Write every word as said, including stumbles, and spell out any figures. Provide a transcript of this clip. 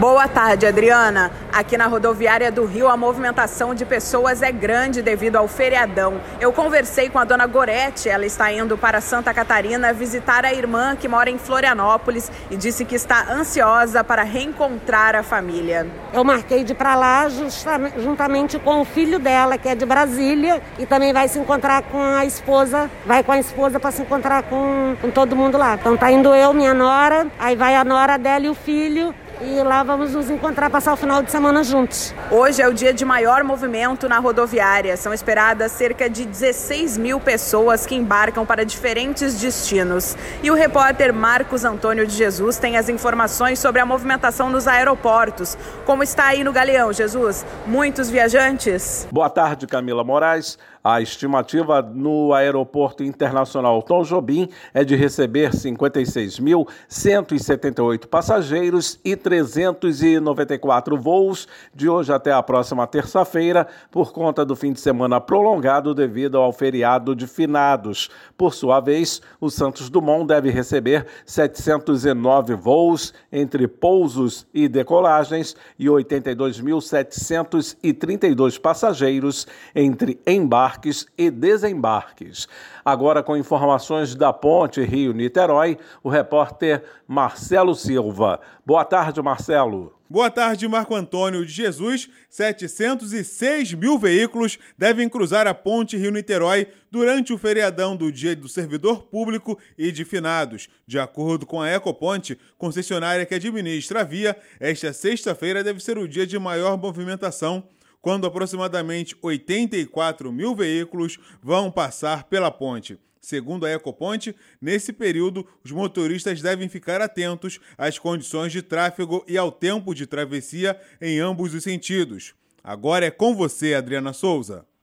Boa tarde, Adriana. Aqui na rodoviária do Rio, a movimentação de pessoas é grande devido ao feriadão. Eu conversei com a dona Gorete, ela está indo para Santa Catarina visitar a irmã que mora em Florianópolis e disse que está ansiosa para reencontrar a família. Eu marquei de ir para lá justamente, juntamente com o filho dela, que é de Brasília, e também vai se encontrar com a esposa, vai com a esposa para se encontrar com, com todo mundo lá. Então tá indo eu, minha nora, aí vai a nora dela e o filho, e lá vamos nos encontrar, passar o final de semana juntos. Hoje é o dia de maior movimento na rodoviária. São esperadas cerca de dezesseis mil pessoas que embarcam para diferentes destinos. E o repórter Marcos Antônio de Jesus tem as informações sobre a movimentação nos aeroportos. Como está aí no Galeão, Jesus? Muitos viajantes? Boa tarde, Camila Moraes. A estimativa no Aeroporto Internacional Tom Jobim é de receber cinquenta e seis mil cento e setenta e oito passageiros e trezentos e noventa e quatro voos de hoje até a próxima terça-feira, por conta do fim de semana prolongado devido ao feriado de finados. Por sua vez, o Santos Dumont deve receber setecentos e nove voos entre pousos e decolagens e oitenta e dois mil setecentos e trinta e dois passageiros entre embarques e desembarques. Agora, com informações da Ponte Rio-Niterói, o repórter Marcelo Silva. Boa tarde, Marcelo. Boa tarde, Marco Antônio de Jesus. setecentos e seis mil veículos devem cruzar a Ponte Rio-Niterói durante o feriadão do Dia do Servidor Público e de Finados. De acordo com a Ecoponte, concessionária que administra a via, esta sexta-feira deve ser o dia de maior movimentação, quando aproximadamente oitenta e quatro mil veículos vão passar pela ponte. Segundo a Ecoponte, nesse período, os motoristas devem ficar atentos às condições de tráfego e ao tempo de travessia em ambos os sentidos. Agora é com você, Adriana Souza.